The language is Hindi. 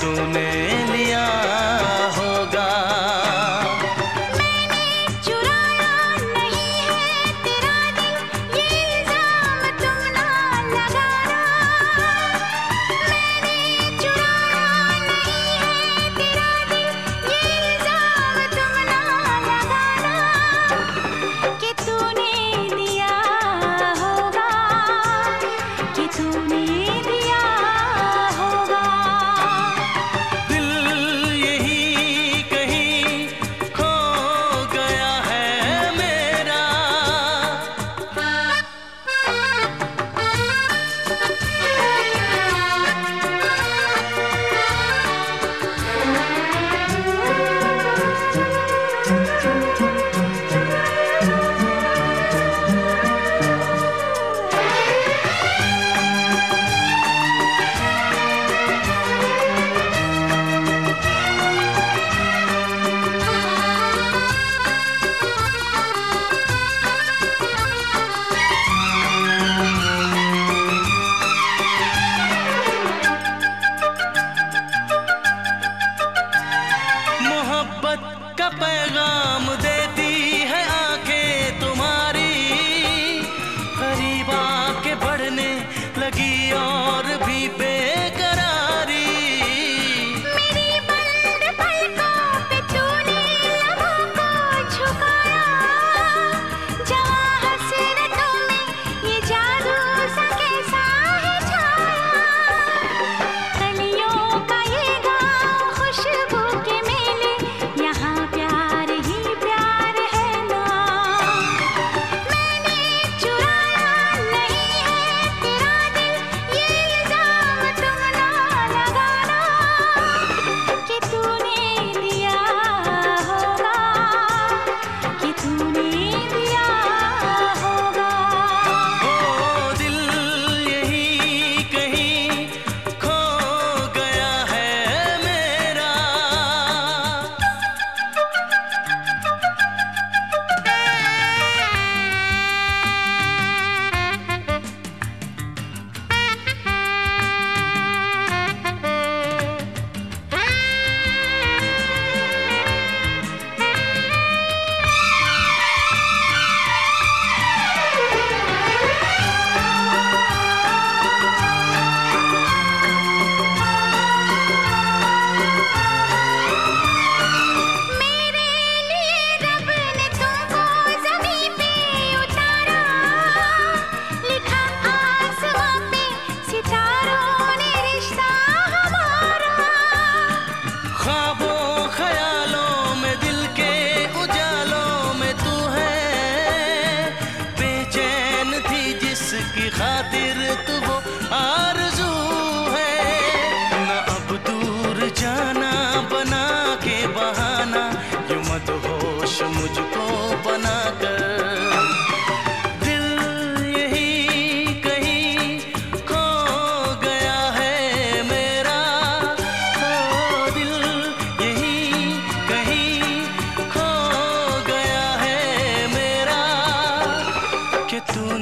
तूने लिया होगा। मैंने चुराया नहीं है तेरा दिल, ये इल्जाम तुम ना लगाना। मैंने चुराया नहीं है तेरा दिल, ये इल्जाम तुम ना लगाना कि तूने दिया होगा, कि तूने दिया होगा। दिल यही कहीं खो गया है मेरा। मोहब्बत का पैगाम देती है आंखें तुम्हारी, करीब आके बढ़ने लगी और भी बेकरारी। मेरी बंद पलकों पे तूने लबों को झुकाया, जवां हसरतों में ये जादू सा कैसा है छाया। कलियों का ये गाँव खुशबू के मेले, यहाँ प्यार ही प्यार है ना। मैंने चुराया नहीं है तेरा दिल, ये इल्जाम तुम ना लगाना कि तूने दिया होगा, कि तूने दिया होगा। ओ दिल यही कहीं खो गया है मेरा। मेरे लिए रब ने तुमको ज़मीं पे उतारा, लिखा आसमां पे सितारों ने रिश्ता हमारा। ख्वाबों ख्यालों में दिल के उजालों में तू है, बेचैन थी जिसकी खातिर तू वो आरज़ू है। न अब दूर जाना बना के बहाना, यूं मदहोश मुझको बना कर। दिल यही कहीं खो गया है मेरा। ओ दिल यही कहीं खो गया है मेरा, कि तू